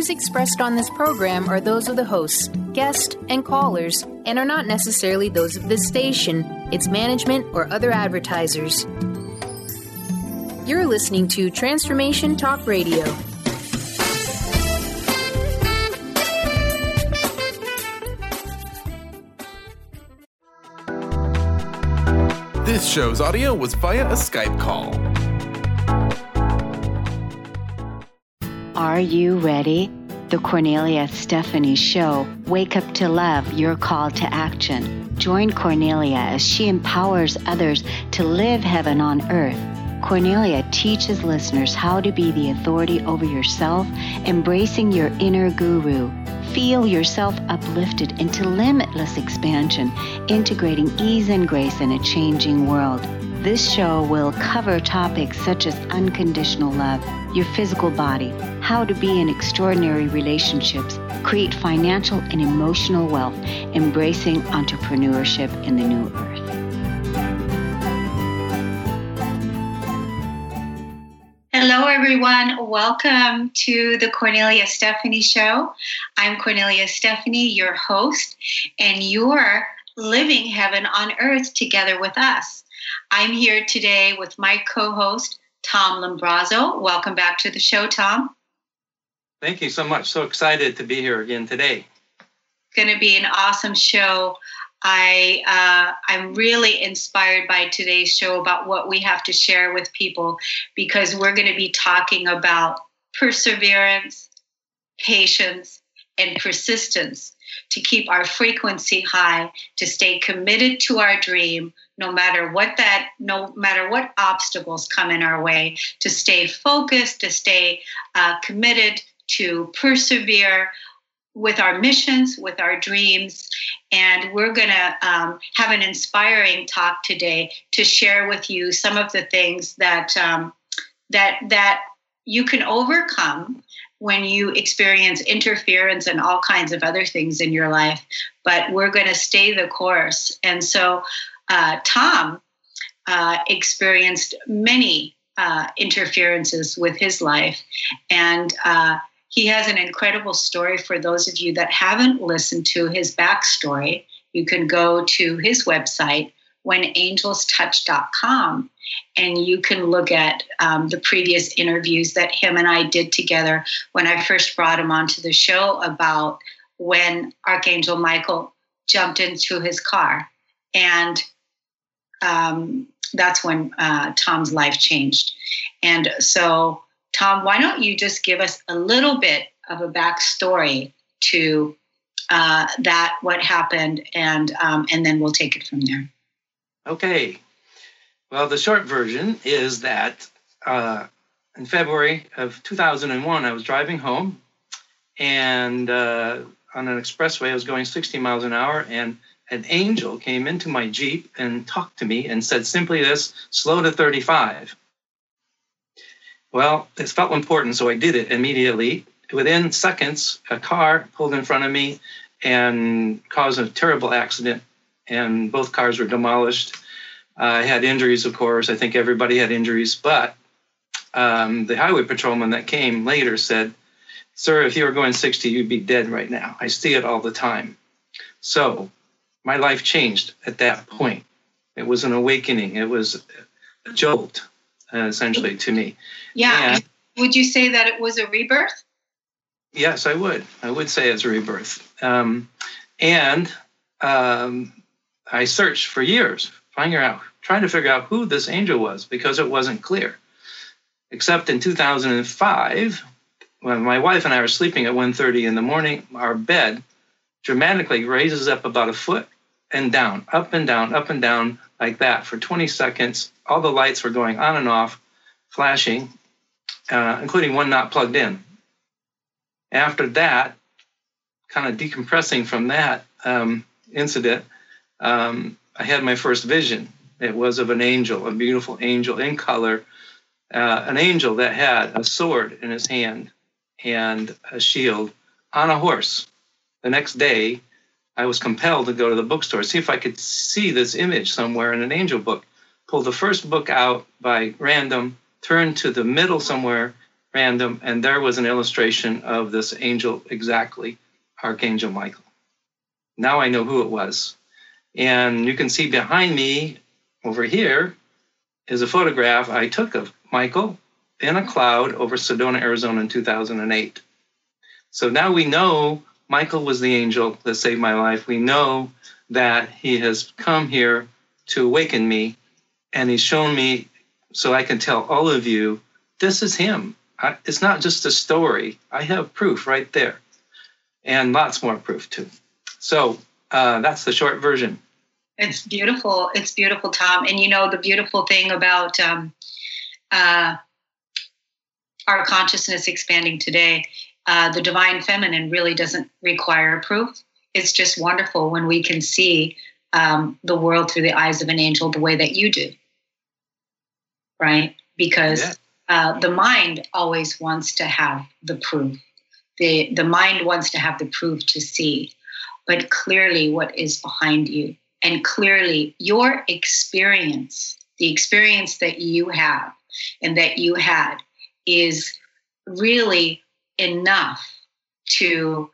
views expressed on this program are those of the hosts, guests, and callers, and are not necessarily those of this station, its management, or other advertisers. You're listening to Transformation Talk Radio. This show's audio was via a Skype call. Are you ready? The Cornelia Stephanie Show. Wake up to love, your call to action. Join Cornelia as she empowers others to live heaven on earth. Cornelia teaches listeners how to be the authority over yourself, embracing your inner guru. Feel yourself uplifted into limitless expansion, integrating ease and grace in a changing world. This show will cover topics such as unconditional love, your physical body, how to be in extraordinary relationships, create financial and emotional wealth, embracing entrepreneurship in the new earth. Hello, everyone. Welcome to the Cornelia Stephanie Show. I'm Cornelia Stephanie, your host, and you're living heaven on earth together with us. I'm here today with my co-host, Tom Lombrazzo. Welcome back to the show, Tom. Thank you so much. So excited to be here again today. It's going to be an awesome show. I'm really inspired by today's show about what we have to share with people, because we're going to be talking about perseverance, patience, and persistence to keep our frequency high, to stay committed to our dream, no matter what obstacles come in our way, to stay focused, to stay committed, to persevere with our missions, with our dreams. And we're going to have an inspiring talk today to share with you some of the things that you can overcome when you experience interference and all kinds of other things in your life. But we're going to stay the course. And so Tom experienced many interferences with his life. And he has an incredible story for those of you that haven't listened to his backstory. You can go to his website, whenangelstouch.com, and you can look at the previous interviews that him and I did together when I first brought him onto the show about when Archangel Michael jumped into his car. And that's when Tom's life changed. And so, Tom, why don't you just give us a little bit of a backstory to that, what happened, and then we'll take it from there. Okay. Well, the short version is that in February of 2001, I was driving home, and on an expressway, I was going 60 miles an hour, and an angel came into my Jeep and talked to me and said simply this: slow to 35. Well, it felt important, so I did it immediately. Within seconds, a car pulled in front of me and caused a terrible accident, and both cars were demolished. I had injuries, of course. I think everybody had injuries, but the highway patrolman that came later said, "Sir, if you were going 60, you'd be dead right now. I see it all the time." So my life changed at that point. It was an awakening. It was a jolt, essentially, to me. Yeah. And would you say that it was a rebirth? Yes, I would. I would say it's a rebirth. I searched for years, trying to figure out who this angel was, because it wasn't clear. Except in 2005, when my wife and I were sleeping at 1:30 in the morning, our bed dramatically raises up about a foot and down, up and down, like that for 20 seconds. All the lights were going on and off, flashing, including one not plugged in. After that, kind of decompressing from that incident, I had my first vision. It was of an angel, a beautiful angel in color, an angel that had a sword in his hand and a shield on a horse. The next day, I was compelled to go to the bookstore, see if I could see this image somewhere in an angel book. Pulled the first book out by random, turned to the middle somewhere, random, and there was an illustration of this angel exactly, Archangel Michael. Now I know who it was. And you can see behind me over here is a photograph I took of Michael in a cloud over Sedona, Arizona in 2008. So now we know Michael was the angel that saved my life. We know that he has come here to awaken me, and he's shown me so I can tell all of you, this is him. It's not just a story. I have proof right there, and lots more proof too. So that's the short version. It's beautiful. It's beautiful, Tom. And the beautiful thing about our consciousness expanding today, the divine feminine really doesn't require proof. It's just wonderful when we can see the world through the eyes of an angel the way that you do, right? Because the mind always wants to have the proof. The mind wants to have the proof to see, but clearly what is behind you, and clearly your experience, the experience that you have and that you had, is really enough to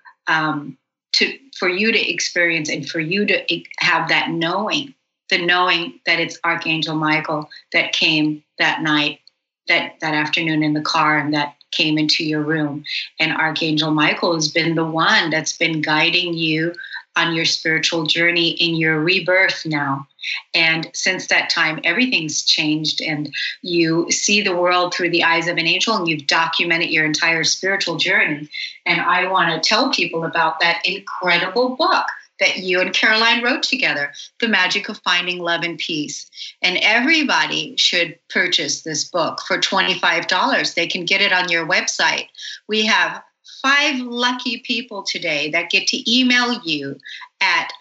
for you to experience and for you to have that knowing, the knowing that it's Archangel Michael that came that night, that afternoon in the car, and that came into your room. And Archangel Michael has been the one that's been guiding you on your spiritual journey in your rebirth now. And since that time, everything's changed, and you see the world through the eyes of an angel, and you've documented your entire spiritual journey. And I want to tell people about that incredible book that you and Caroline wrote together, The Magic of Finding Love and Peace. And everybody should purchase this book for $25. They can get it on your website. We have 5 lucky people today that get to email you at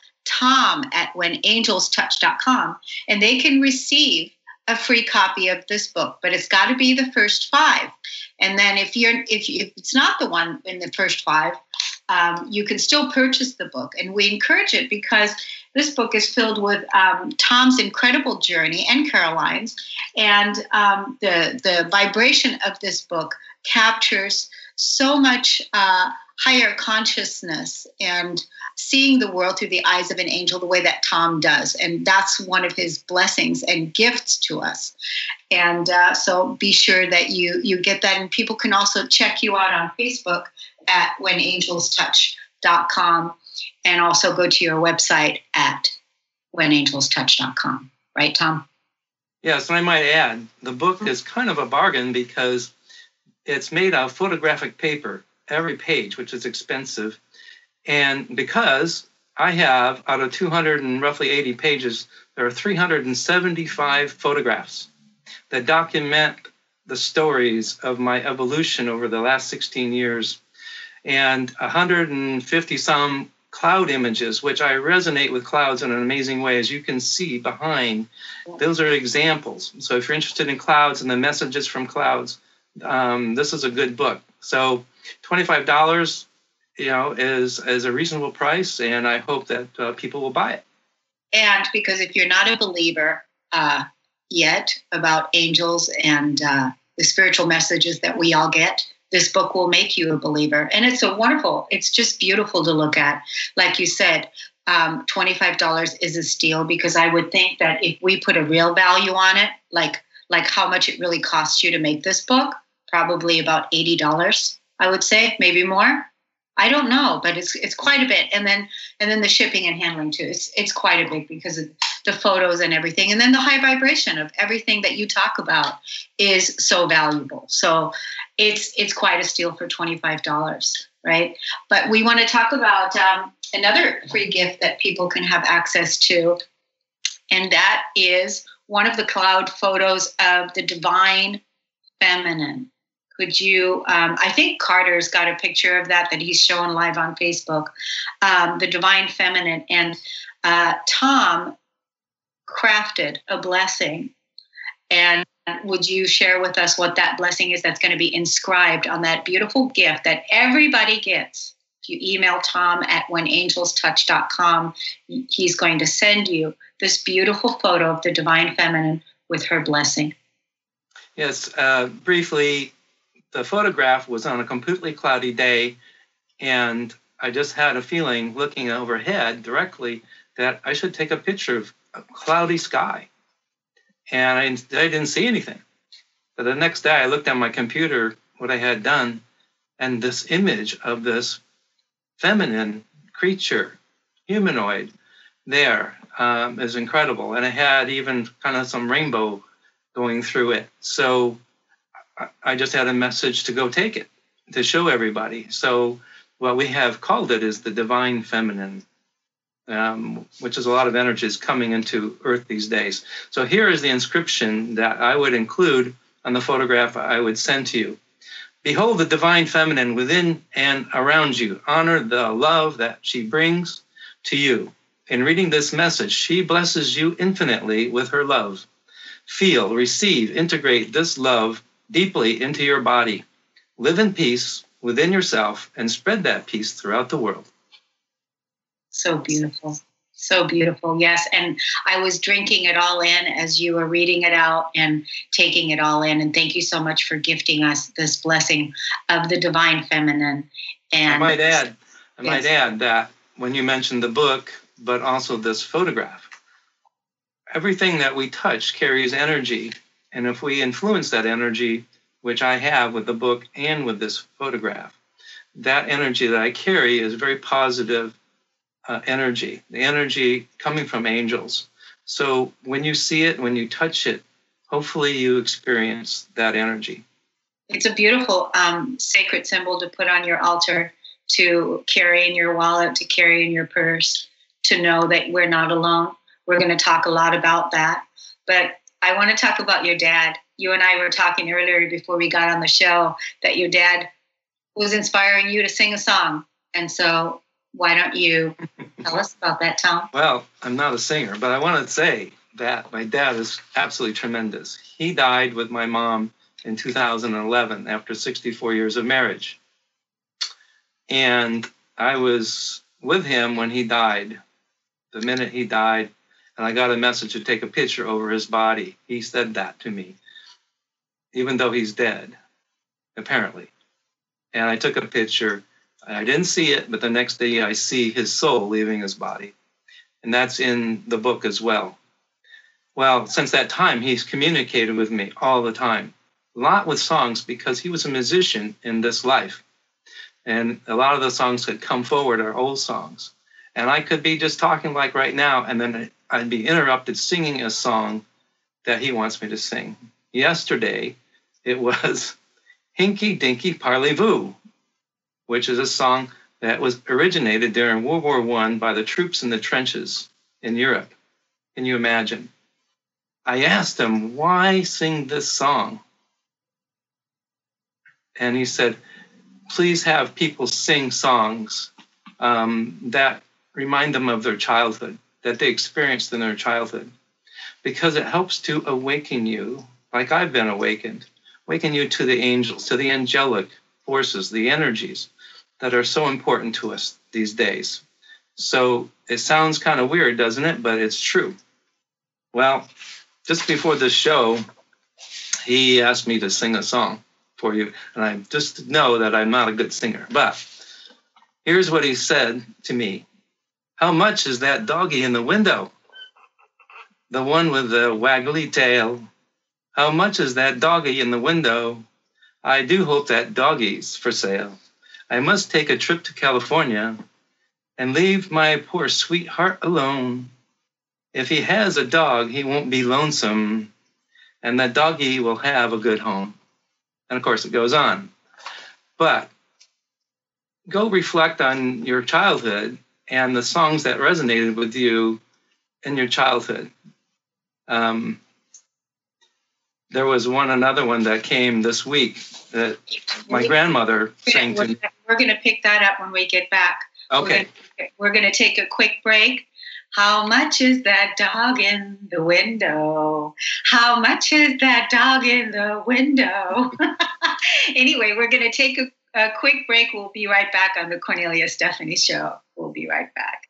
tom@whenangelstouch.com, and they can receive a free copy of this book, but it's got to be the first 5. And then if it's not the one in the first 5, you can still purchase the book. And we encourage it because this book is filled with Tom's incredible journey and Caroline's, and the vibration of this book captures so much higher consciousness and seeing the world through the eyes of an angel the way that Tom does. And that's one of his blessings and gifts to us. And so be sure that you get that. And people can also check you out on Facebook at whenangelstouch.com, and also go to your website at whenangelstouch.com. Right, Tom? Yes, and I might add, the book is kind of a bargain because it's made of photographic paper, every page, which is expensive. And because I have, out of 280 pages, there are 375 photographs that document the stories of my evolution over the last 16 years, and 150 some cloud images, which I resonate with clouds in an amazing way, as you can see behind. Those are examples. So if you're interested in clouds and the messages from clouds, this is a good book. So $25, is a reasonable price, and I hope that people will buy it. And because if you're not a believer yet about angels and the spiritual messages that we all get, this book will make you a believer. And it's just beautiful to look at. Like you said, $25 is a steal, because I would think that if we put a real value on it, like how much it really costs you to make this book, probably about $80, I would say, maybe more. I don't know, but it's quite a bit. And then the shipping and handling too. It's quite a bit because of the photos and everything. And then the high vibration of everything that you talk about is so valuable. So it's quite a steal for $25, right? But we want to talk about another free gift that people can have access to, and that is one of the cloud photos of the divine feminine. Could you, I think Carter's got a picture of that he's showing live on Facebook, the divine feminine. And Tom crafted a blessing. And would you share with us what that blessing is that's going to be inscribed on that beautiful gift that everybody gets? If you email Tom at whenangelstouch.com, he's going to send you this beautiful photo of the divine feminine with her blessing. Yes, briefly, the photograph was on a completely cloudy day, and I just had a feeling looking overhead directly that I should take a picture of a cloudy sky. And I didn't see anything. But the next day I looked at my computer, what I had done, and this image of this feminine creature, humanoid, there is incredible. And it had even kind of some rainbow going through it. So I just had a message to go take it, to show everybody. So what we have called it is the divine feminine, which is a lot of energies coming into Earth these days. So here is the inscription that I would include on the photograph I would send to you. Behold the divine feminine within and around you. Honor the love that she brings to you. In reading this message, she blesses you infinitely with her love. Feel, receive, integrate this love deeply into your body. Live in peace within yourself and spread that peace throughout the world. So beautiful. So beautiful. Yes. And I was drinking it all in as you were reading it out and taking it all in. And thank you so much for gifting us this blessing of the divine feminine. And I might add that when you mentioned the book, but also this photograph, everything that we touch carries energy. And if we influence that energy, which I have with the book and with this photograph, that energy that I carry is very positive energy, the energy coming from angels. So when you see it, when you touch it, hopefully you experience that energy. It's a beautiful sacred symbol to put on your altar, to carry in your wallet, to carry in your purse, to know that we're not alone. We're going to talk a lot about that. But I want to talk about your dad. You and I were talking earlier before we got on the show that your dad was inspiring you to sing a song. And so why don't you tell us about that, Tom? Well, I'm not a singer, but I want to say that my dad is absolutely tremendous. He died with my mom in 2011 after 64 years of marriage. And I was with him when he died, the minute he died, and I got a message to take a picture over his body. He said that to me, even though he's dead, apparently. And I took a picture. I didn't see it, but the next day I see his soul leaving his body. And that's in the book as well. Well, since that time, he's communicated with me all the time, a lot with songs, because he was a musician in this life. And a lot of the songs that come forward are old songs. And I could be just talking like right now, and then I'd be interrupted singing a song that he wants me to sing. Yesterday, it was Hinky Dinky Parlez-Vous, which is a song that was originated during World War I by the troops in the trenches in Europe. Can you imagine? I asked him, why sing this song? And he said, please have people sing songs that remind them of their childhood, that they experienced in their childhood, because it helps to awaken you, like I've been awakened, awaken you to the angels, to the angelic forces, the energies that are so important to us these days. So it sounds kind of weird, doesn't it? But it's true. Well, just before this show, he asked me to sing a song for you, and I just know that I'm not a good singer. But here's what he said to me. How much is that doggy in the window? The one with the waggly tail. How much is that doggy in the window? I do hope that doggy's for sale. I must take a trip to California and leave my poor sweetheart alone. If he has a dog, he won't be lonesome, and that doggy will have a good home. And of course, it goes on. But go reflect on your childhood and the songs that resonated with you in your childhood. There was another one that came this week that my grandmother sang to me. We're going to pick that up when we get back. Okay. We're going to take a quick break. How much is that dog in the window? How much is that dog in the window? Anyway, we're going to take a quick break. We'll be right back on the Cornelia Stephanie Show. We'll be right back.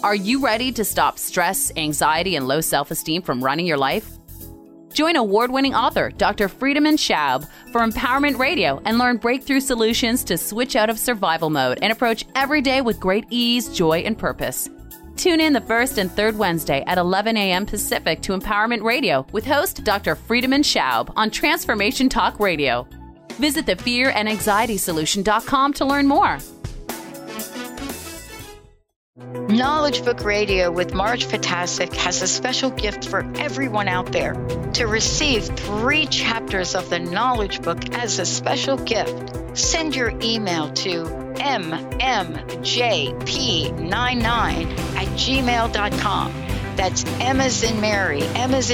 Are you ready to stop stress, anxiety, and low self-esteem from running your life? Join award-winning author Dr. Friedemann Schaub for Empowerment Radio and learn breakthrough solutions to switch out of survival mode and approach every day with great ease, joy, and purpose. Tune in the first and third Wednesday at 11 a.m. Pacific to Empowerment Radio with host Dr. Friedemann Schaub on Transformation Talk Radio. Visit thefearandanxietysolution.com to learn more. Knowledge Book Radio with Marge Fatasic has a special gift for everyone out there. To receive 3 chapters of the Knowledge Book as a special gift, send your email to mmjp99@gmail.com. That's M as in Mary,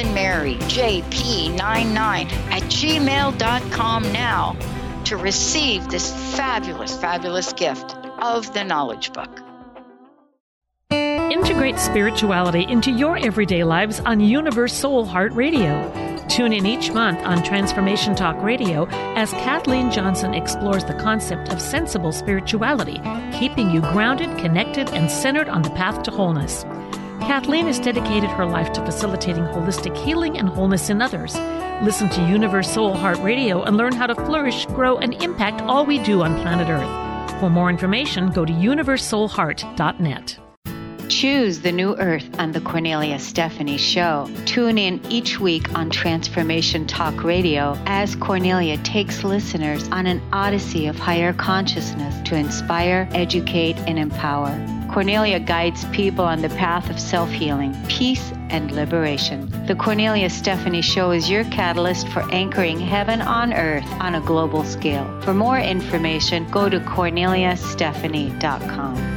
JP99@gmail.com now to receive this fabulous, fabulous gift of the Knowledge Book. Integrate spirituality into your everyday lives on Universe Soul Heart Radio. Tune in each month on Transformation Talk Radio as Kathleen Johnson explores the concept of sensible spirituality, keeping you grounded, connected, and centered on the path to wholeness. Kathleen has dedicated her life to facilitating holistic healing and wholeness in others. Listen to Universe Soul Heart Radio and learn how to flourish, grow, and impact all we do on planet Earth. For more information, go to universesoulheart.net. Choose the new earth on the Cornelia Stephanie Show. Tune in each week on Transformation Talk Radio as Cornelia takes listeners on an odyssey of higher consciousness to inspire, educate, and empower. Cornelia guides people on the path of self-healing, peace, and liberation. The Cornelia Stephanie Show is your catalyst for anchoring heaven on earth on a global scale. For more information, go to corneliastephanie.com.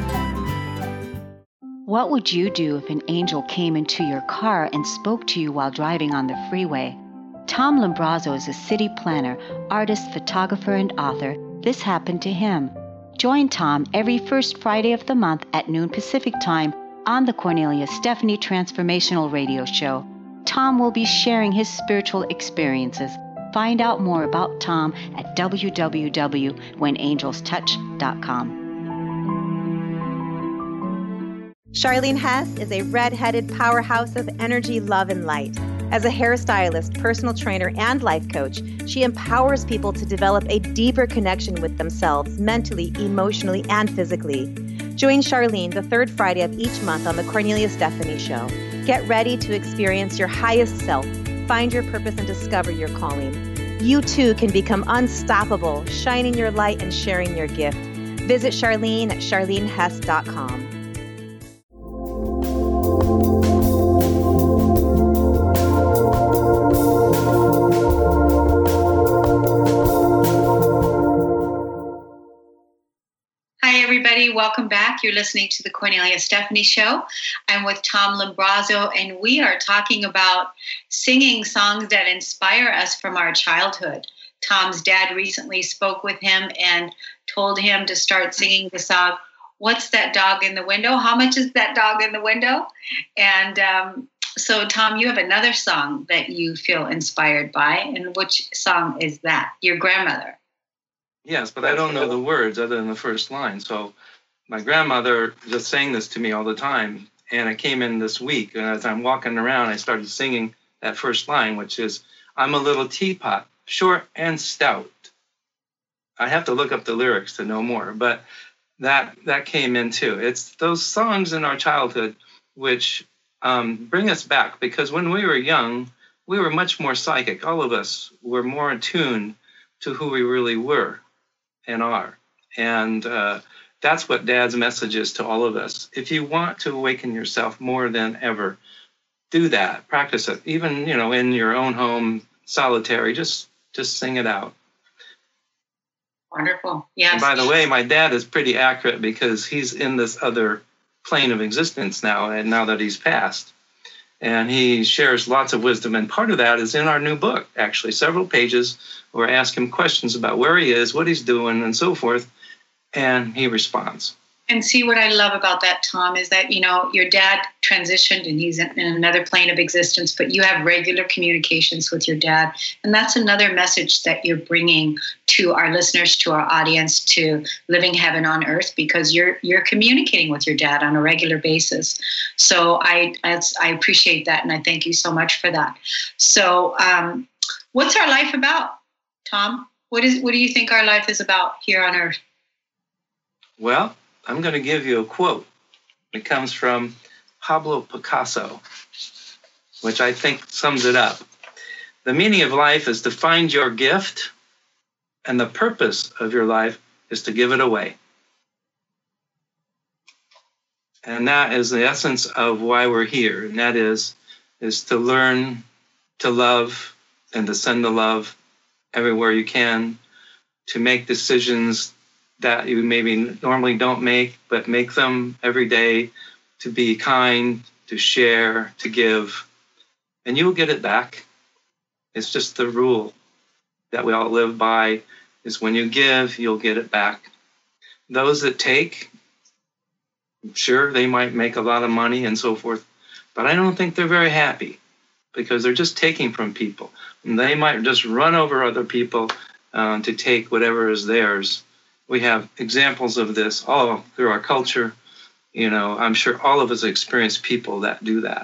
What would you do if an angel came into your car and spoke to you while driving on the freeway? Tom Lombrazzo is a city planner, artist, photographer, and author. This happened to him. Join Tom every first Friday of the month at noon Pacific Time on the Cornelia Stephanie Transformational Radio Show. Tom will be sharing his spiritual experiences. Find out more about Tom at www.whenangelstouch.com. Charlene Hess is a red-headed powerhouse of energy, love, and light. As a hairstylist, personal trainer, and life coach, she empowers people to develop a deeper connection with themselves mentally, emotionally, and physically. Join Charlene the third Friday of each month on the Cornelia Stephanie Show. Get ready to experience your highest self, find your purpose, and discover your calling. You too can become unstoppable, shining your light and sharing your gift. Visit Charlene at charlenehess.com. Welcome back. You're listening to the Cornelia Stephanie Show. I'm with Tom Lombrazzo, and we are talking about singing songs that inspire us from our childhood. Tom's dad recently spoke with him and told him to start singing the song, "What's That Dog in the Window? How much is that dog in the window?" And so, Tom, you have another song that you feel inspired by, and which song is that? Your grandmother. Yes, but I don't know the words other than the first line. So my grandmother just sang this to me all the time. And I came in this week, and as I'm walking around, I started singing that first line, which is, "I'm a little teapot, short and stout." I have to look up the lyrics to know more, but that came in too. It's those songs in our childhood which bring us back, because when we were young, we were much more psychic. All of us were more attuned to who we really were and are. And that's what Dad's message is to all of us. If you want to awaken yourself more than ever, do that. Practice it. Even, in your own home, solitary, just sing it out. Wonderful. Yes. And by the way, my dad is pretty accurate because he's in this other plane of existence now, and now that he's passed. And he shares lots of wisdom. And part of that is in our new book, actually, several pages where I ask him questions about where he is, what he's doing, and so forth. And he responds. And see, what I love about that, Tom, is that, your dad transitioned and he's in another plane of existence, but you have regular communications with your dad. And that's another message that you're bringing to our listeners, to our audience, to living heaven on earth, because you're communicating with your dad on a regular basis. So I appreciate that. And I thank you so much for that. So what's our life about, Tom? What do you think our life is about here on earth? Well, I'm going to give you a quote. It comes from Pablo Picasso, which I think sums it up. The meaning of life is to find your gift, and the purpose of your life is to give it away. And that is the essence of why we're here. And that is to learn to love and to send the love everywhere you can, to make decisions that you maybe normally don't make, but make them every day, to be kind, to share, to give, and you will get it back. It's just the rule that we all live by, is when you give, you'll get it back. Those that take, sure, they might make a lot of money and so forth, but I don't think they're very happy, because they're just taking from people. And they might just run over other people to take whatever is theirs. We have examples of this all through our culture. I'm sure all of us experience people that do that.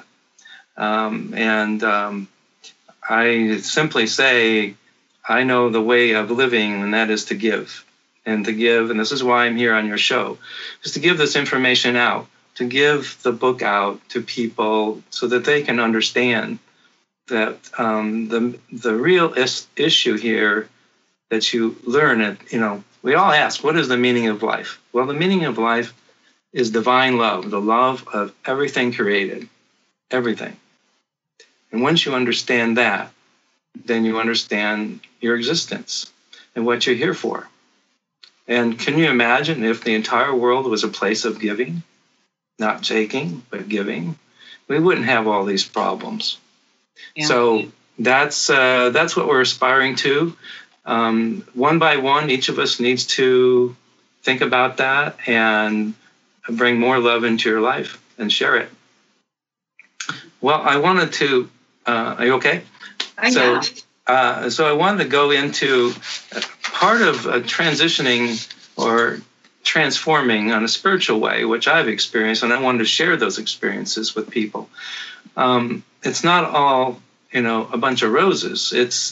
I simply say, I know the way of living, and that is to give. And this is why I'm here on your show, is to give this information out, to give the book out to people so that they can understand that the real issue here that you learn it, we all ask, what is the meaning of life? Well, the meaning of life is divine love, the love of everything created, everything. And once you understand that, then you understand your existence and what you're here for. And can you imagine if the entire world was a place of giving, not taking, but giving? We wouldn't have all these problems. Yeah. So that's what we're aspiring to. One by one, each of us needs to think about that and bring more love into your life and share it. Well, I wanted to, are you okay? So I wanted to go into part of transitioning or transforming on a spiritual way, which I've experienced, and I wanted to share those experiences with people. It's not all, a bunch of roses. It's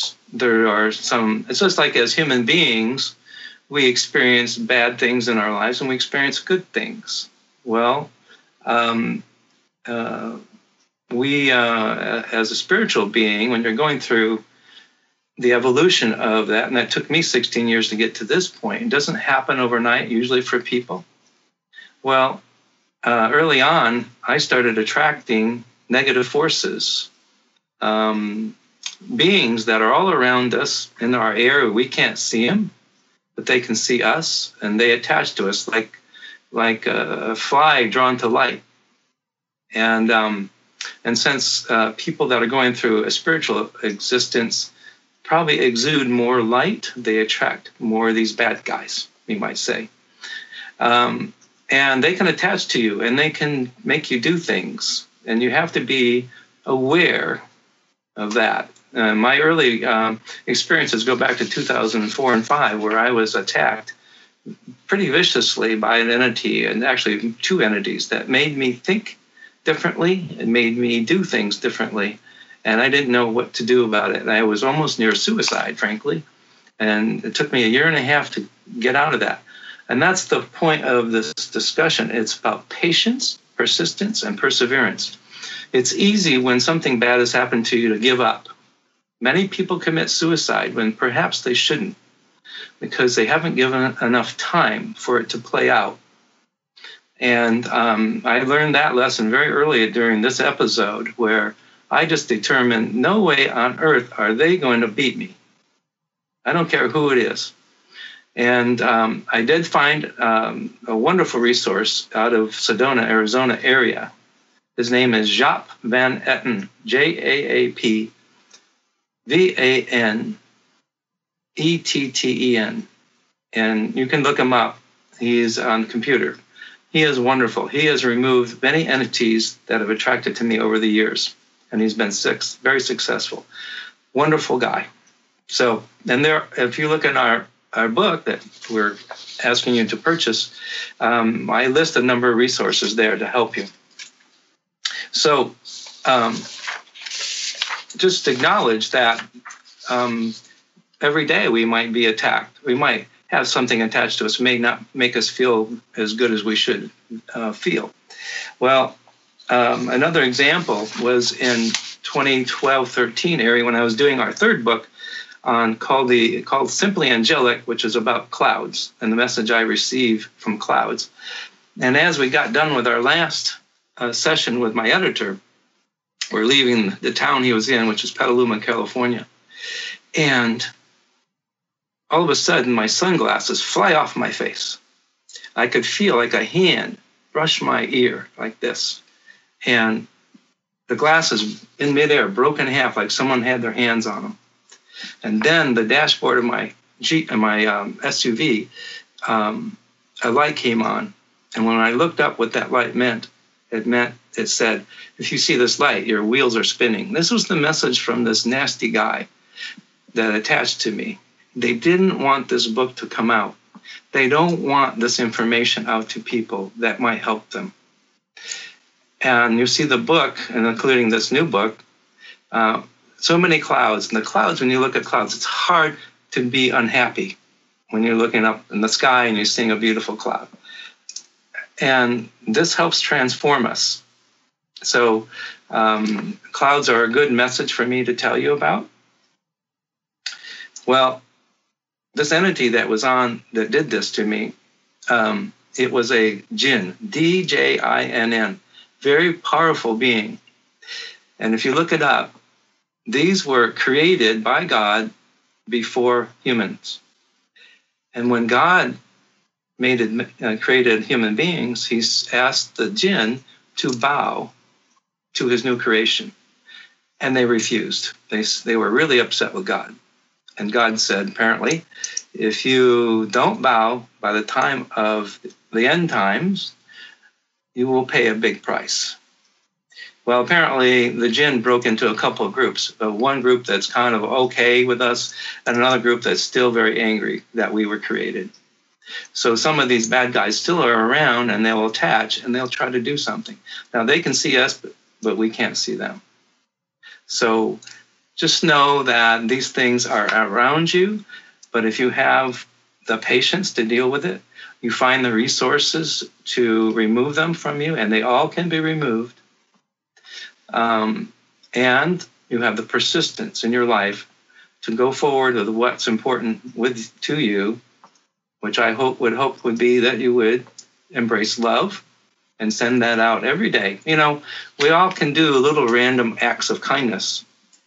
just like as human beings, we experience bad things in our lives and we experience good things. Well, we, as a spiritual being, when you're going through the evolution of that, and that took me 16 years to get to this point, it doesn't happen overnight, usually for people. Well, early on, I started attracting negative forces, beings that are all around us in our area. We can't see them, but they can see us, and they attach to us like a fly drawn to light. And since people that are going through a spiritual existence probably exude more light, they attract more of these bad guys, you might say. And they can attach to you, and they can make you do things, and you have to be aware of that. My early experiences go back to 2004 and 2005, where I was attacked pretty viciously by an entity, and actually two entities, that made me think differently and made me do things differently. And I didn't know what to do about it. And I was almost near suicide, frankly. And it took me 1.5 years to get out of that. And that's the point of this discussion. It's about patience, persistence, and perseverance. It's easy when something bad has happened to you to give up. Many people commit suicide when perhaps they shouldn't, because they haven't given enough time for it to play out. And I learned that lesson very early during this episode, where I just determined no way on earth are they going to beat me. I don't care who it is. And I did find a wonderful resource out of Sedona, Arizona area. His name is Jaap Van Etten, Jaap Van Etten. And you can look him up. He's on the computer. He is wonderful. He has removed many entities that have attracted to me over the years, and he's been very successful. Wonderful guy. So, and there, if you look in our book that we're asking you to purchase, I list a number of resources there to help you. So, just acknowledge that every day we might be attacked. We might have something attached to us, may not make us feel as good as we should feel. Well, another example was in 2012-13 area when I was doing our third book called Simply Angelic, which is about clouds and the message I receive from clouds. And as we got done with our last session with my editor, we're leaving the town he was in, which is Petaluma, California. And all of a sudden, my sunglasses fly off my face. I could feel like a hand brush my ear like this. And the glasses in midair broke in half like someone had their hands on them. And then the dashboard of my SUV, a light came on. And when I looked up what that light meant, it said, if you see this light, your wheels are spinning. This was the message from this nasty guy that attached to me. They didn't want this book to come out. They don't want this information out to people that might help them. And you see the book, and including this new book, so many clouds. And the clouds, when you look at clouds, it's hard to be unhappy when you're looking up in the sky and you're seeing a beautiful cloud. And this helps transform us. So clouds are a good message for me to tell you about. Well, this entity that did this to me, it was a jinn, D-J-I-N-N, very powerful being. And if you look it up, these were created by God before humans. And when God created human beings, he asked the jinn to bow to his new creation. And they refused. They were really upset with God. And God said, apparently, if you don't bow by the time of the end times, you will pay a big price. Well, apparently the jinn broke into a couple of groups. One group that's kind of okay with us, and another group that's still very angry that we were created. So some of these bad guys still are around, and they'll attach, and they'll try to do something. Now, they can see us, but we can't see them. So just know that these things are around you, but if you have the patience to deal with it, you find the resources to remove them from you, and they all can be removed. And you have the persistence in your life to go forward with what's important to you, which I would be that you would embrace love and send that out every day. You know, we all can do little random acts of kindness.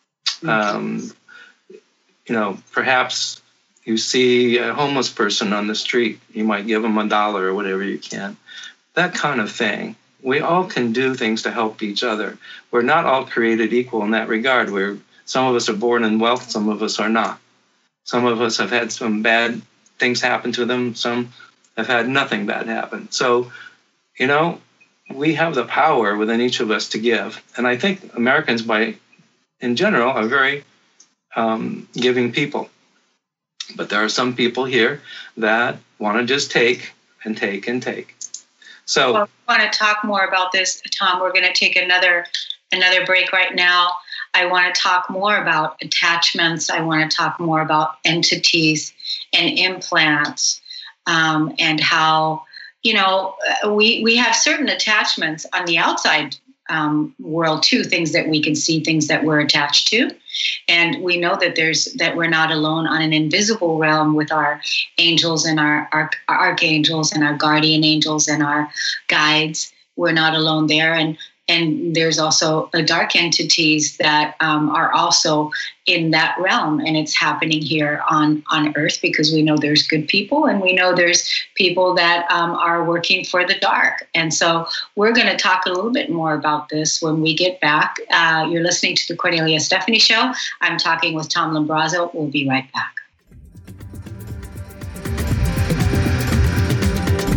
You know, perhaps you see a homeless person on the street, you might give them $1 or whatever you can. That kind of thing. We all can do things to help each other. We're not all created equal in that regard. Some of us are born in wealth, some of us are not. Some of us have had some bad things happen to them, some have had nothing bad happen. So, you know, we have the power within each of us to give. And I think Americans, in general, are very giving people. But there are some people here that want to just take and take and take. So, well, I want to talk more about this, Tom. We're going to take another break right now. I want to talk more about attachments. I want to talk more about entities and implants, and how, you know, we have certain attachments on the outside world too, things that we can see, things that we're attached to. And we know that we're not alone on an invisible realm with our angels and our archangels and our guardian angels and our guides. We're not alone there. And there's also dark entities that are also in that realm, and it's happening here on Earth, because we know there's good people and we know there's people that are working for the dark. And so we're going to talk a little bit more about this when we get back. You're listening to the Cornelia Stephanie Show. I'm talking with Tom Lombrazzo. We'll be right back.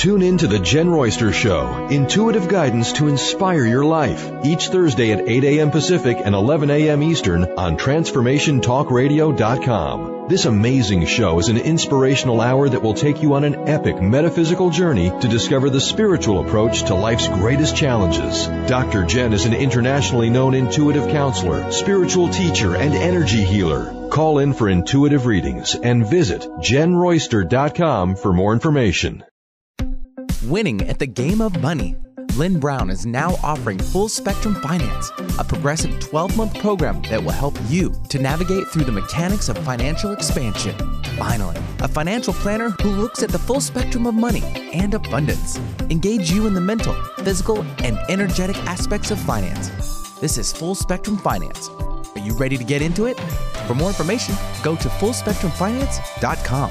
Tune in to The Jen Royster Show, intuitive guidance to inspire your life, each Thursday at 8 a.m. Pacific and 11 a.m. Eastern on TransformationTalkRadio.com. This amazing show is an inspirational hour that will take you on an epic metaphysical journey to discover the spiritual approach to life's greatest challenges. Dr. Jen is an internationally known intuitive counselor, spiritual teacher, and energy healer. Call in for intuitive readings and visit JenRoyster.com for more information. Winning at the game of money. Lynn Brown is now offering Full Spectrum Finance, a progressive 12-month program that will help you to navigate through the mechanics of financial expansion. Finally, a financial planner who looks at the full spectrum of money and abundance. Engage you in the mental, physical, and energetic aspects of finance. This is Full Spectrum Finance. Are you ready to get into it? For more information, go to FullSpectrumFinance.com.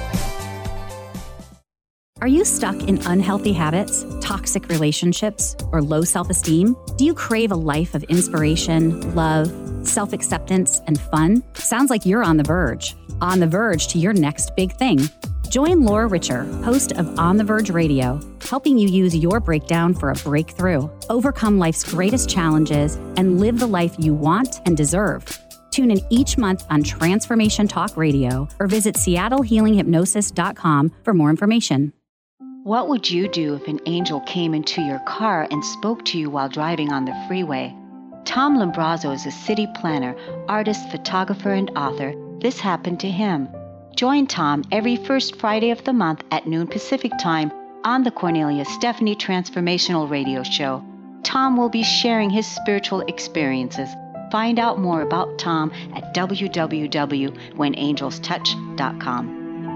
Are you stuck in unhealthy habits, toxic relationships, or low self-esteem? Do you crave a life of inspiration, love, self-acceptance, and fun? Sounds like you're on the verge to your next big thing. Join Laura Richer, host of On the Verge Radio, helping you use your breakdown for a breakthrough, overcome life's greatest challenges, and live the life you want and deserve. Tune in each month on Transformation Talk Radio or visit SeattleHealingHypnosis.com for more information. What would you do if an angel came into your car and spoke to you while driving on the freeway? Tom Lombrazzo is a city planner, artist, photographer, and author. This happened to him. Join Tom every first Friday of the month at noon Pacific Time on the Cornelia Stephanie Transformational Radio Show. Tom will be sharing his spiritual experiences. Find out more about Tom at www.whenangelstouch.com.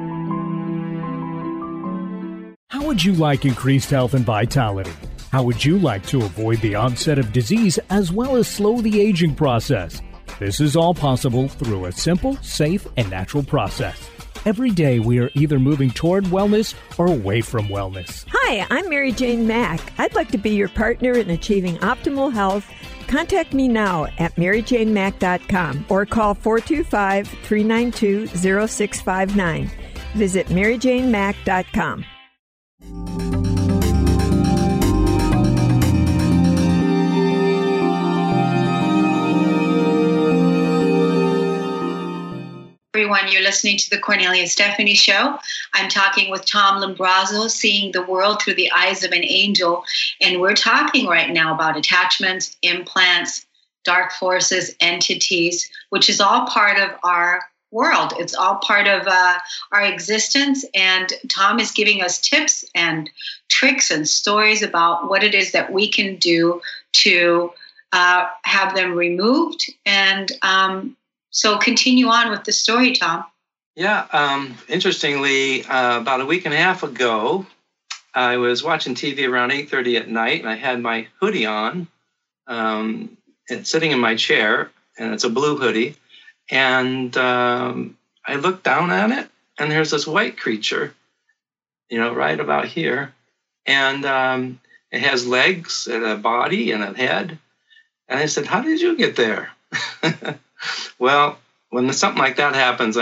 How would you like increased health and vitality? How would you like to avoid the onset of disease as well as slow the aging process? This is all possible through a simple, safe, and natural process. Every day we are either moving toward wellness or away from wellness. Hi, I'm Mary Jane Mack. I'd like to be your partner in achieving optimal health. Contact me now at maryjanemack.com or call 425-392-0659. Visit maryjanemack.com. Everyone, you're listening to the Cornelia Stephanie Show. I'm talking with Tom Lombrazzo, Seeing the World Through the Eyes of an Angel. And we're talking right now about attachments, implants, dark forces, entities, which is all part of our world. It's all part of our existence. And Tom is giving us tips and tricks and stories about what it is that we can do to have them removed. And so continue on with the story, Tom. Yeah. Interestingly, about a week and a half ago, I was watching TV around 8:30 at night, and I had my hoodie on, sitting in my chair, and it's a blue hoodie. And I looked down at it, and there's this white creature, right about here. And it has legs and a body and a head. And I said, "How did you get there?" Well, when something like that happens,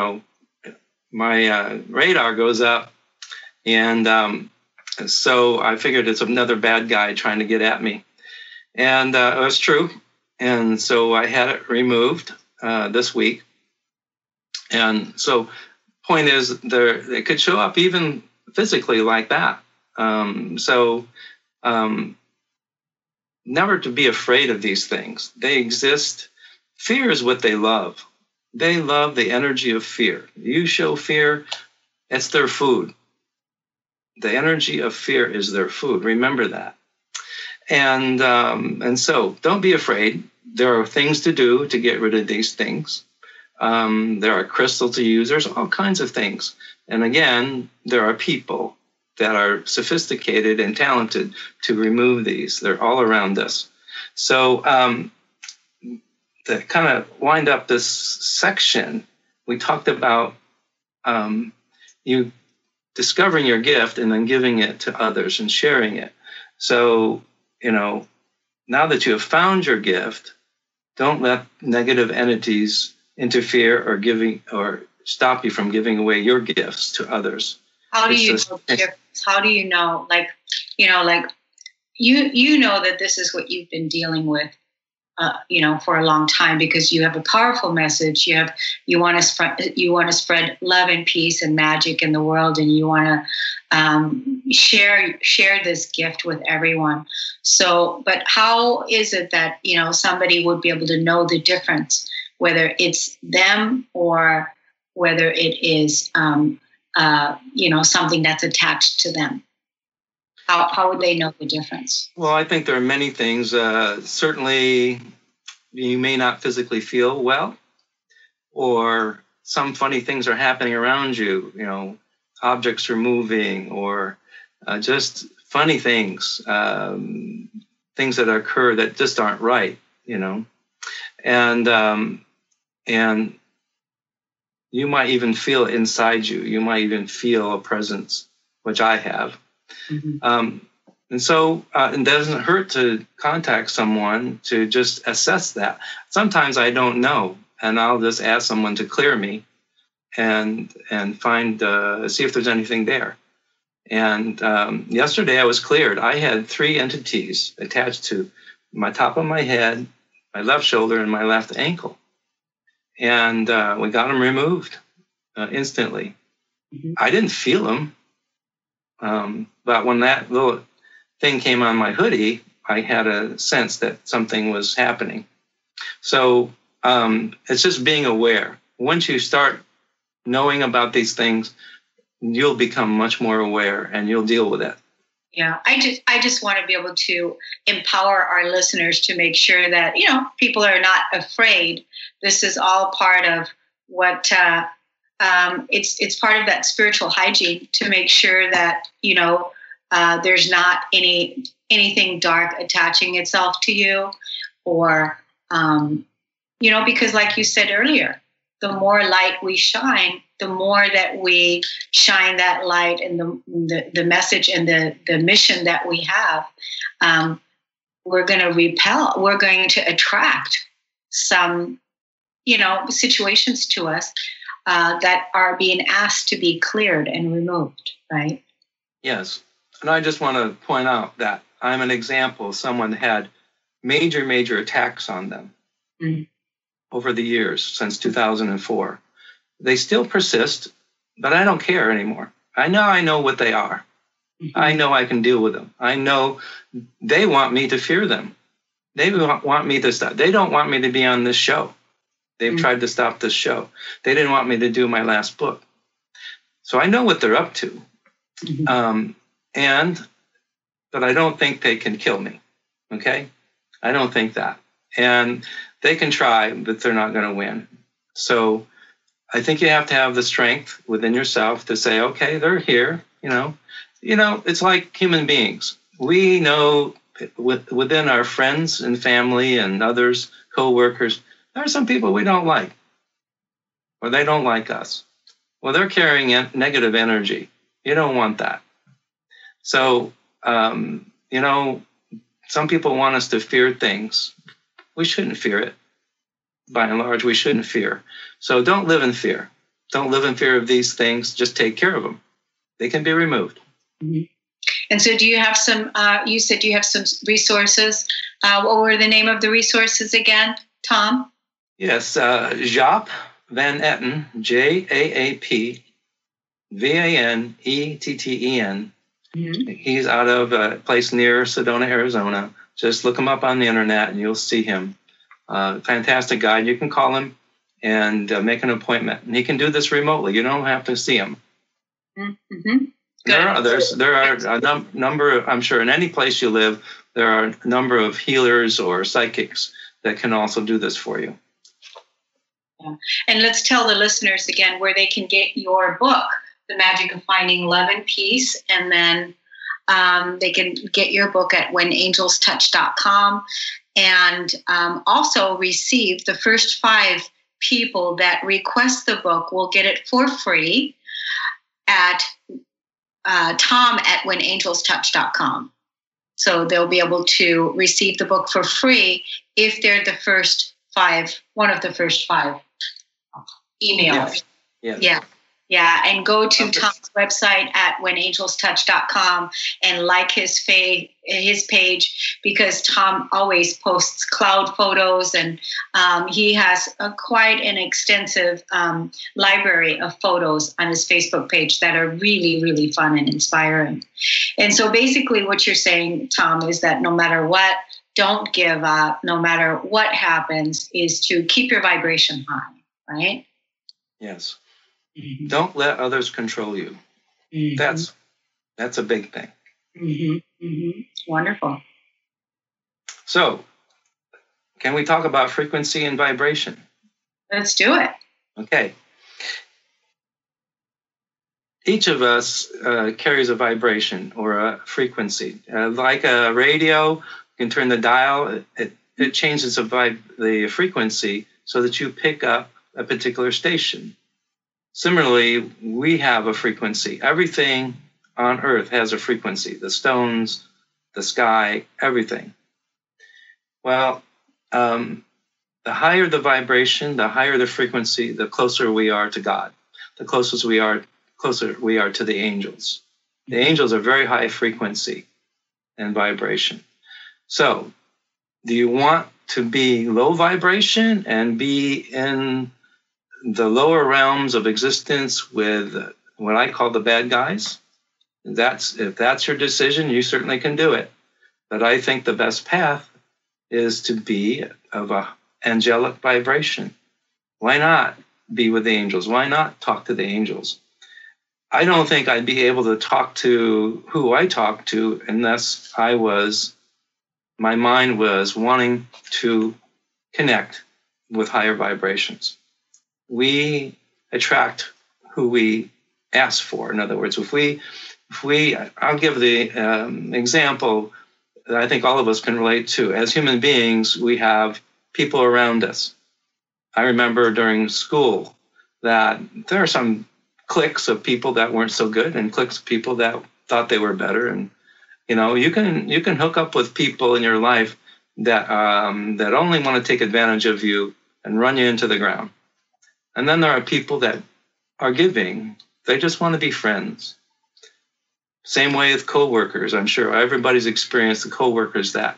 my radar goes up. And so I figured it's another bad guy trying to get at me. And it was true. And so I had it removed this week. And so point is, it could show up even physically like that. Never to be afraid of these things. They exist. Fear is what they love. They love the energy of fear. You show fear, it's their food. The energy of fear is their food. Remember that. And so don't be afraid. There are things to do to get rid of these things. There are crystals to use. There's all kinds of things. And again, there are people that are sophisticated and talented to remove these. They're all around us. So to kind of wind up this section, we talked about you discovering your gift and then giving it to others and sharing it. So, now that you have found your gift, don't let negative entities interfere or stop you from giving away your gifts to others. How do you know the difference? How do you know, like, you know that this is what you've been dealing with, for a long time, because you have a powerful message. You want to spread love and peace and magic in the world, and you want to share this gift with everyone. So, but how is it that somebody would be able to know the difference, whether it's them or whether it is something that's attached to them? How would they know the difference? Well, I think there are many things. Certainly, you may not physically feel well, or some funny things are happening around you. Objects are moving, or just funny things, things that occur that just aren't right. And you might even feel it inside you. You might even feel a presence, which I have. Mm-hmm. And so it doesn't hurt to contact someone to just assess that. Sometimes I don't know, and I'll just ask someone to clear me and find, see if there's anything there. And yesterday I was cleared. I had 3 entities attached to my top of my head, my left shoulder, and my left ankle. And we got them removed instantly. Mm-hmm. I didn't feel them. But when that little thing came on my hoodie, I had a sense that something was happening. So it's just being aware. Once you start knowing about these things, you'll become much more aware and you'll deal with it. Yeah, I just want to be able to empower our listeners to make sure that, people are not afraid. This is all part of what it's part of that spiritual hygiene, to make sure that, there's not anything dark attaching itself to you, or, because like you said earlier, the more light we shine, the more that we shine that light and the message and the mission that we have, we're going to attract some, situations to us that are being asked to be cleared and removed, right? Yes. And I just want to point out that I'm an example of someone had major, major attacks on them over the years since 2004. They still persist, but I don't care anymore. I know what they are. Mm-hmm. I know I can deal with them. I know they want me to fear them. They want me to stop. They don't want me to be on this show. They've tried to stop this show. They didn't want me to do my last book. So I know what they're up to. Mm-hmm. But I don't think they can kill me. Okay? I don't think that. And they can try, but they're not going to win. So I think you have to have the strength within yourself to say, okay, they're here. It's like human beings. We know within our friends and family and others, co-workers, there are some people we don't like, or they don't like us. Well, they're carrying negative energy. You don't want that. So, some people want us to fear things. We shouldn't fear it. By and large, we shouldn't fear. So don't live in fear. Don't live in fear of these things. Just take care of them. They can be removed. Mm-hmm. And so do you have some, you said you have some resources. What were the name of the resources again, Tom? Yes, Jaap Van Etten, Jaap Vanetten. Mm-hmm. He's out of a place near Sedona, Arizona. Just look him up on the internet and you'll see him. Fantastic guy. You can call him and make an appointment. And he can do this remotely. You don't have to see him. Mm-hmm. There are others. There are a number of, I'm sure in any place you live, there are a number of healers or psychics that can also do this for you. Yeah. And let's tell the listeners again where they can get your book, The Magic of Finding Love and Peace. And then they can get your book at whenangelstouch.com. And also receive the first 5 people that request the book will get it for free at tom@whenangelstouch.com. So they'll be able to receive the book for free if they're the first 5, one of the first 5 emailers. Yes. Yeah. Yeah, and go to Tom's website at whenangelstouch.com and like his page, because Tom always posts cloud photos, and he has quite an extensive library of photos on his Facebook page that are really, really fun and inspiring. And so basically what you're saying, Tom, is that no matter what, don't give up. No matter what happens, is to keep your vibration high, right? Yes. Mm-hmm. Don't let others control you. Mm-hmm. That's a big thing. Mm-hmm. Mm-hmm. Wonderful. So, can we talk about frequency and vibration? Let's do it. Okay. Each of us carries a vibration or a frequency. Like a radio, you can turn the dial. It changes the frequency so that you pick up a particular station. Similarly, we have a frequency. Everything on Earth has a frequency. The stones, the sky, everything. Well, the higher the vibration, the higher the frequency, the closer we are to God. The closer we are to the angels. The angels are very high frequency and vibration. So, do you want to be low vibration and be in the lower realms of existence with what I call the bad guys? If that's your decision, you certainly can do it. But I think the best path is to be of an angelic vibration. Why not be with the angels? Why not talk to the angels? I don't think I'd be able to talk to who I talk to unless my mind was wanting to connect with higher vibrations. We attract who we ask for. In other words, I'll give the example that I think all of us can relate to. As human beings, we have people around us. I remember during school that there are some cliques of people that weren't so good and cliques of people that thought they were better. And, you can hook up with people in your life that only want to take advantage of you and run you into the ground. And then there are people that are giving. They just want to be friends. Same way with coworkers. I'm sure everybody's experienced the coworkers that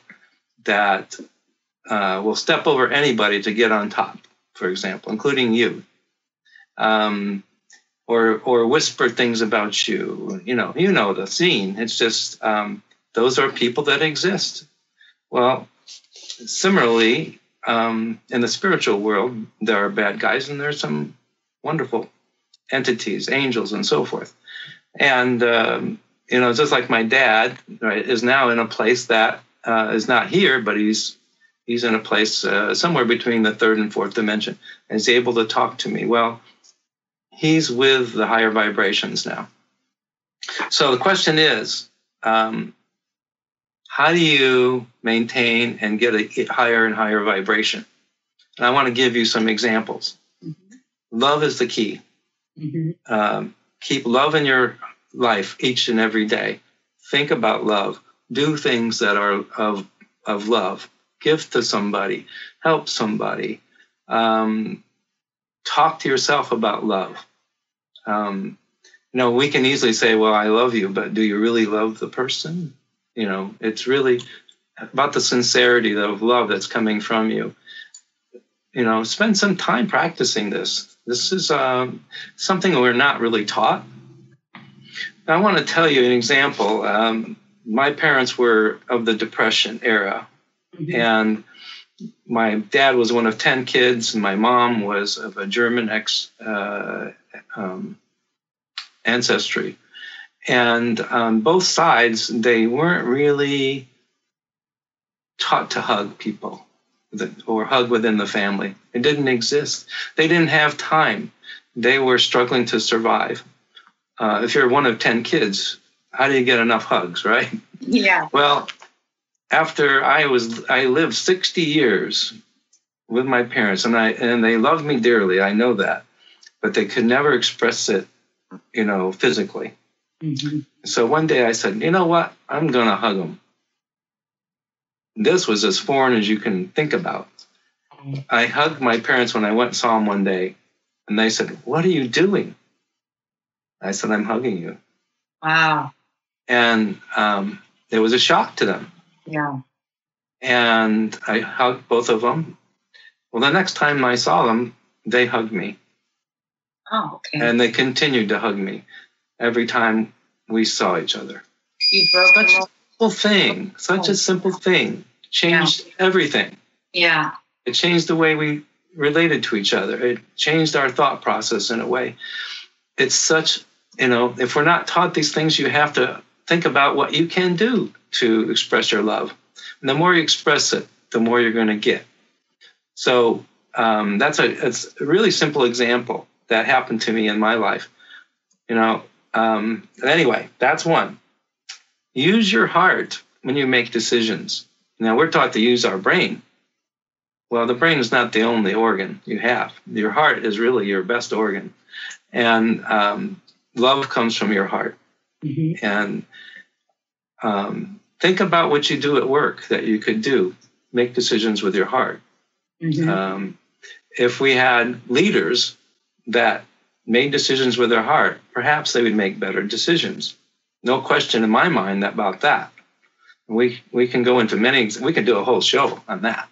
will step over anybody to get on top, for example, including you, or whisper things about you. You know the scene. It's just those are people that exist. Well, similarly, in the spiritual world, there are bad guys and there's some wonderful entities, angels, and so forth. And just like my dad, right, is now in a place that is not here, but he's in a place somewhere between the third and fourth dimension, and is able to talk to me. Well, he's with the higher vibrations now. So the question is, how do you maintain and get a higher and higher vibration? And I want to give you some examples. Mm-hmm. Love is the key. Mm-hmm. Keep love in your life each and every day. Think about love. Do things that are of love. Give to somebody. Help somebody. Talk to yourself about love. We can easily say, well, I love you, but do you really love the person? It's really about the sincerity of love that's coming from you. Spend some time practicing this. This is something we're not really taught. I want to tell you an example. My parents were of the Depression era, mm-hmm. and my dad was one of 10 kids, and my mom was of a German ancestry. And on both sides, they weren't really taught to hug people or hug within the family. It didn't exist. They didn't have time. They were struggling to survive. If you're one of 10 kids, how do you get enough hugs, right? Yeah. Well, after I lived 60 years with my parents, and they loved me dearly. I know that, but they could never express it, physically. Mm-hmm. So one day I said, you know what? I'm going to hug them. This was as foreign as you can think about. I hugged my parents when I went and saw them one day, and they said, what are you doing? I said, I'm hugging you. Wow. And it was a shock to them. Yeah. And I hugged both of them. Well, the next time I saw them, they hugged me. Oh, okay. And they continued to hug me every time we saw each other. You broke such a simple thing. Such a simple thing. Changed everything. Yeah. It changed the way we related to each other. It changed our thought process in a way. It's such, if we're not taught these things, you have to think about what you can do to express your love. And the more you express it, the more you're going to get. So it's a really simple example that happened to me in my life. Anyway, that's one. Use your heart when you make decisions. Now, we're taught to use our brain. Well, the brain is not the only organ you have. Your heart is really your best organ. And love comes from your heart. Mm-hmm. And think about what you do at work that you could do. Make decisions with your heart. Mm-hmm. If we had leaders that made decisions with their heart, perhaps they would make better decisions. No question in my mind about that. We can go into we can do a whole show on that.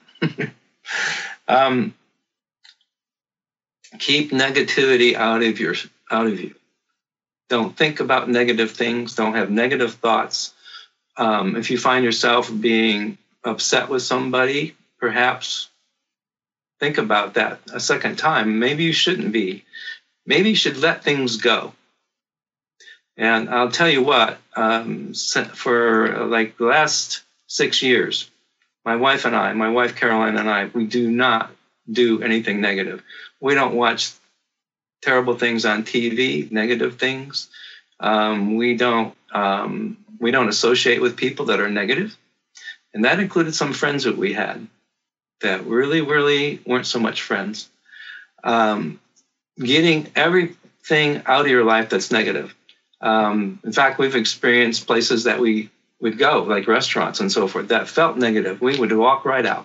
Keep negativity out of you. Don't think about negative things. Don't have negative thoughts. If you find yourself being upset with somebody, perhaps think about that a second time. Maybe you shouldn't be. Maybe you should let things go. And I'll tell you what, for like the last 6 years, my wife Caroline and I, we do not do anything negative. We don't watch terrible things on TV, negative things. We don't associate with people that are negative. And that included some friends that we had that really, really weren't so much friends. Getting everything out of your life that's negative. In fact, we've experienced places that we would go, like restaurants and so forth, that felt negative. We would walk right out.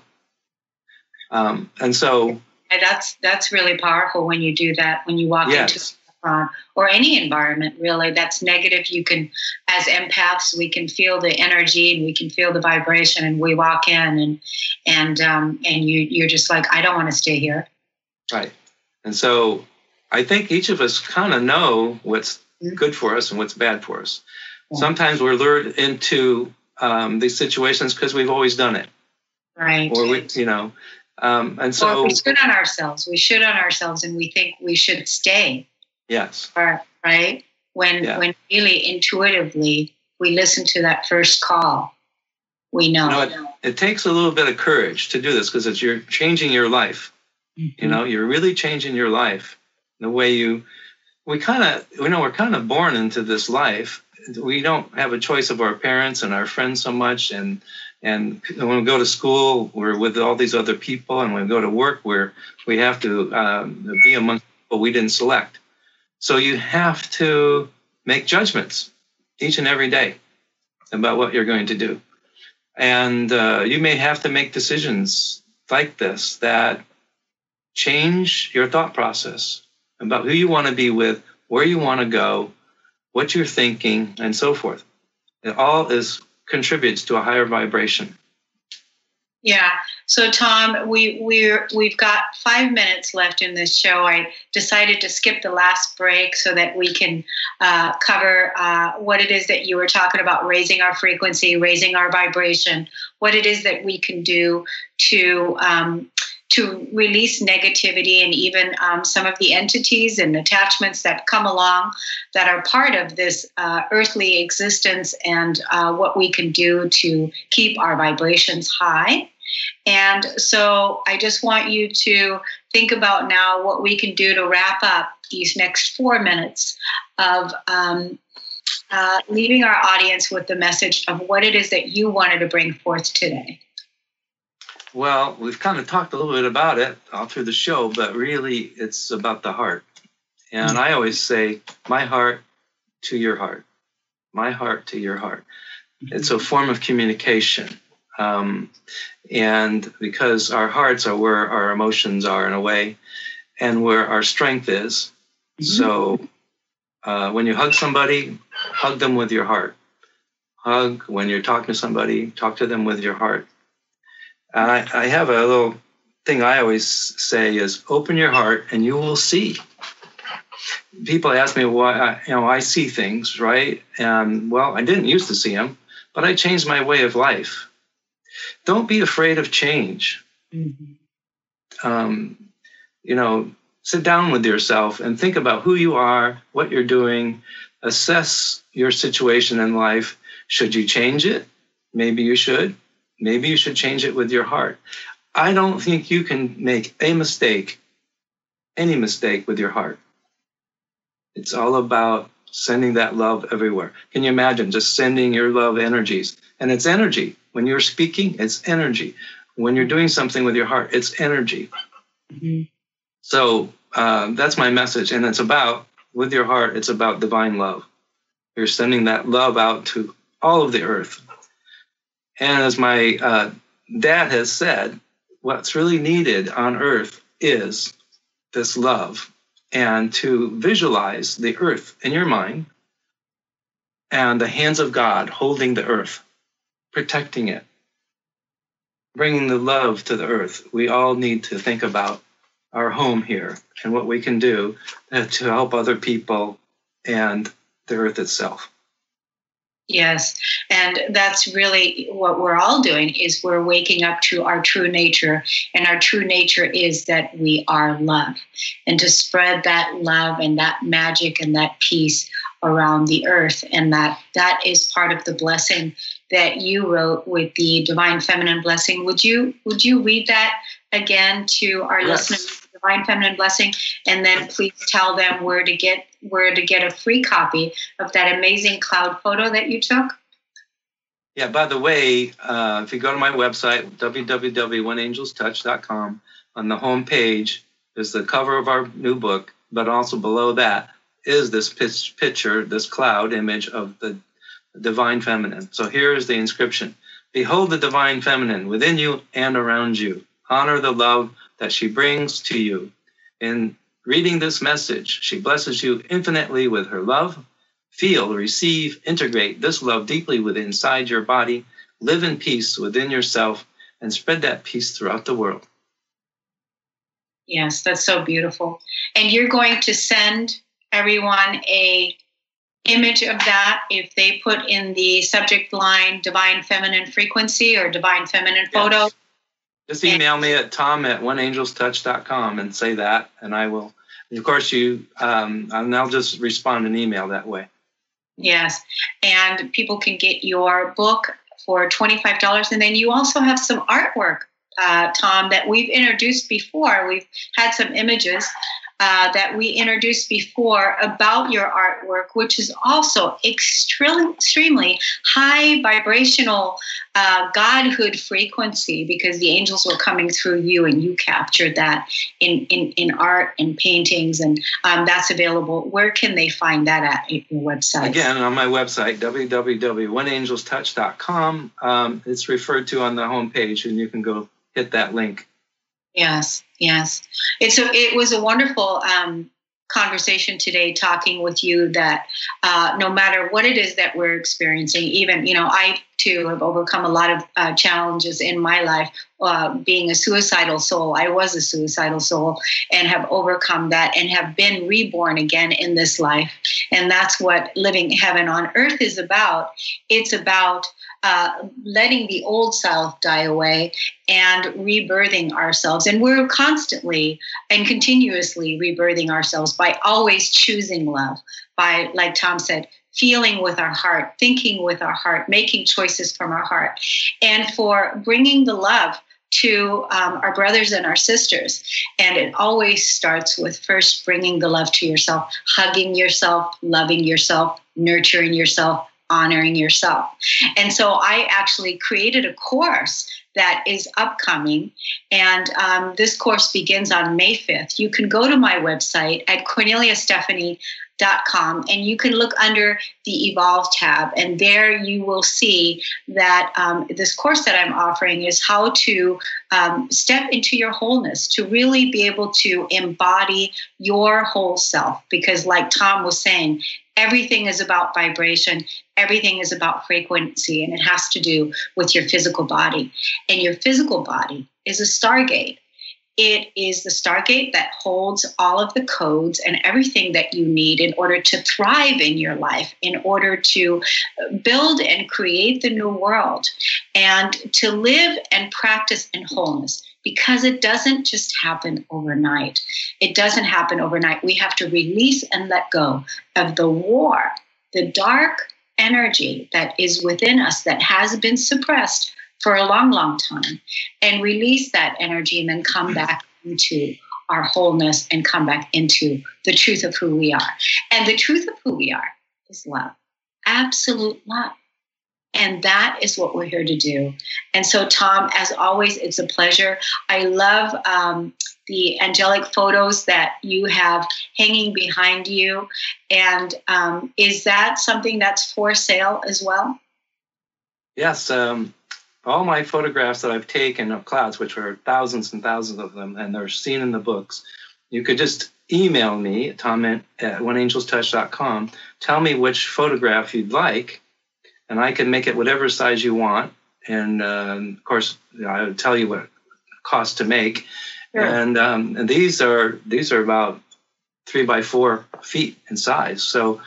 And that's really powerful when you do that, when you walk into a restaurant or any environment, really, that's negative. You can, as empaths, we can feel the energy and we can feel the vibration, and we walk in and you're just like, I don't want to stay here. Right. And so I think each of us kind of know what's good for us and what's bad for us. Yeah. Sometimes we're lured into these situations because we've always done it. Right. Or and so. Or we should on ourselves. We should on ourselves, and we think we should stay. Yes. Right. When really intuitively we listen to that first call, we know. It takes a little bit of courage to do this because you're changing your life. Mm-hmm. You're really changing your life. The way we're kind of born into this life. We don't have a choice of our parents and our friends so much. And when we go to school, we're with all these other people. And when we go to work, we have to be among people we didn't select. So you have to make judgments each and every day about what you're going to do. And you may have to make decisions like this that change your thought process about who you want to be with, where you want to go, what you're thinking, and so forth. It all contributes to a higher vibration. Yeah. So, Tom, we've got 5 minutes left in this show. I decided to skip the last break so that we can cover what it is that you were talking about, raising our frequency, raising our vibration, what it is that we can do to release negativity and even some of the entities and attachments that come along that are part of this earthly existence, and what we can do to keep our vibrations high. And so I just want you to think about now what we can do to wrap up these next 4 minutes of leaving our audience with the message of what it is that you wanted to bring forth today. Well, we've kind of talked a little bit about it all through the show, but really it's about the heart. And I always say, my heart to your heart, my heart to your heart. It's a form of communication. And because our hearts are where our emotions are in a way, and where our strength is. So When you hug somebody, hug them with your heart. Hug when you're talking to somebody, talk to them with your heart. And I have a little thing I always say is open your heart and you will see. People ask me why, I see things, right? And well, I didn't used to see them, but I changed my way of life. Don't be afraid of change. Mm-hmm. Sit down with yourself and think about who you are, what you're doing, assess your situation in life. Should you change it? Maybe you should. Maybe you should change it with your heart. I don't think you can make any mistake with your heart. It's all about sending that love everywhere. Can you imagine just sending your love energies? And it's energy. When you're speaking, it's energy. When you're doing something with your heart, it's energy. Mm-hmm. So that's my message. And it's about, with your heart, it's about divine love. You're sending that love out to all of the earth. And as my dad has said, what's really needed on earth is this love. And to visualize the earth in your mind and the hands of God holding the earth, protecting it, bringing the love to the earth. We all need to think about our home here and what we can do to help other people and the earth itself. Yes, and that's really what we're all doing, is we're waking up to our true nature, and our true nature is that we are love, and to spread that love and that magic and that peace around the earth, and that is part of the blessing that you wrote with the Divine Feminine Blessing. Would you read that again to our listeners? Divine Feminine Blessing, and then please tell them where to get a free copy of that amazing cloud photo that you took. Yeah, by the way, if you go to my website, www.whenangelstouch.com, on the home page is the cover of our new book, but also below that is this picture, this cloud image of the Divine Feminine. So here is the inscription: Behold the Divine Feminine within you and around you. Honor the love that she brings to you. In reading this message, she blesses you infinitely with her love. Feel, receive, integrate this love deeply within inside your body. Live in peace within yourself and spread that peace throughout the world. Yes, that's so beautiful. And you're going to send everyone a image of that if they put in the subject line Divine Feminine Frequency or Divine Feminine Photo. Yes. Just email me at tom@whenangelstouch.com and say that, and I will. And of course, and I'll just respond an email that way. Yes, and people can get your book for $25, and then you also have some artwork, Tom, that we've introduced before. We've had some images that we introduced before about your artwork, which is also extremely high vibrational godhood frequency, because the angels were coming through you and you captured that in art and paintings, and that's available. Where can they find that at your website? Again, on my website, www.whenangelstouch.com. It's referred to on the homepage, and you can go hit that link. Yes. It was a wonderful conversation today, talking with you that no matter what it is that we're experiencing, even, I too have overcome a lot of challenges in my life, being a suicidal soul. I was a suicidal soul and have overcome that and have been reborn again in this life. And that's what living heaven on earth is about. It's about letting the old self die away and rebirthing ourselves. And we're constantly and continuously rebirthing ourselves by always choosing love, by, like Tom said, feeling with our heart, thinking with our heart, making choices from our heart, and for bringing the love to our brothers and our sisters. And it always starts with first bringing the love to yourself, hugging yourself, loving yourself, nurturing yourself, honoring yourself. And so I actually created a course that is upcoming. And this course begins on May 5th. You can go to my website at CorneliaStephanie.com, and you can look under the Evolve tab, and there you will see that this course that I'm offering is how to step into your wholeness, to really be able to embody your whole self. Because like Tom was saying, everything is about vibration, everything is about frequency, and it has to do with your physical body. And your physical body is a stargate. It is the stargate that holds all of the codes and everything that you need in order to thrive in your life, in order to build and create the new world, and to live and practice in wholeness, because it doesn't just happen overnight. It doesn't happen overnight. We have to release and let go of the war, the dark energy that is within us that has been suppressed for a long, long time, and release that energy and then come back into our wholeness and come back into the truth of who we are. And the truth of who we are is love, absolute love. And that is what we're here to do. And so, Tom, as always, it's a pleasure. I love the angelic photos that you have hanging behind you. And is that something that's for sale as well? Yes. All my photographs that I've taken of clouds, which are thousands and thousands of them, and they're seen in the books, you could just email me, tom@whenangelstouch.com, tell me which photograph you'd like, and I can make it whatever size you want. And of course, I would tell you what it costs to make. Sure. And these are about 3 by 4 feet in size. So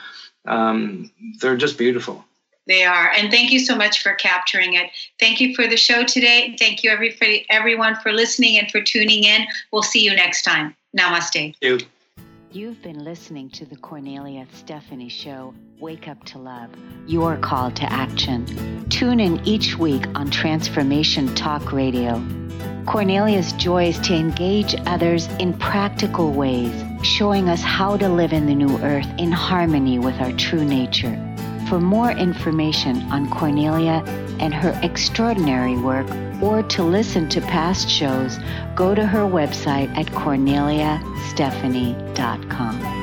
they're just beautiful. They are. And thank you so much for capturing it. Thank you for the show today. Thank you everyone for listening and for tuning in. We'll see you next time. Namaste. Thank you. You've been listening to the Cornelia Stephanie Show, Wake Up to Love, your call to action. Tune in each week on Transformation Talk Radio. Cornelia's joy is to engage others in practical ways, showing us how to live in the new earth in harmony with our true nature. For more information on Cornelia and her extraordinary work, or to listen to past shows, go to her website at CorneliaStephanie.com.